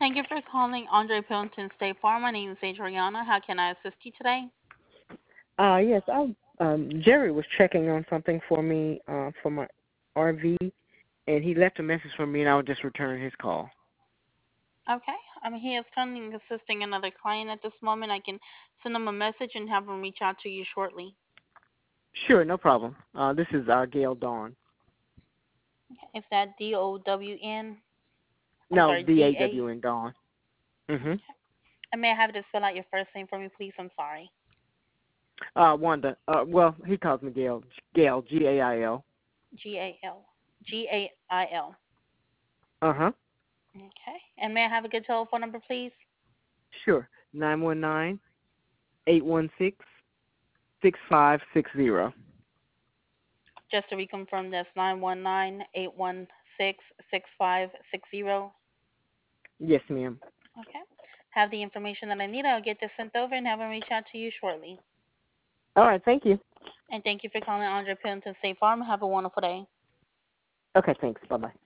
Thank you for calling Andre Pendleton State Farm. My name is Adriana. How can I assist you today? Yes, Jerry was checking on something for me for my RV, and he left a message for me, and I would just return his call. Okay. He is currently assisting another client at this moment. I can send him a message and have him reach out to you shortly. Sure, no problem. This is Gail Dawn. Is that DOWN? I'm No, sorry, DA. DAWN Dawn. Mm-hmm. And may I have you to spell out your first name for me, please? I'm sorry. Wanda. Well, he calls me Gail. Gail, Gail. GAL. GAIL. Uh-huh. Okay. And may I have a good telephone number, please? Sure. 919-816-6560. Just to reconfirm, that's 919-816-6560. Yes, ma'am. Okay. Have the information that I need. I'll get this sent over and have him reach out to you shortly. All right, thank you. And thank you for calling Andre Pendleton State Farm. Have a wonderful day. Okay, thanks. Bye-bye.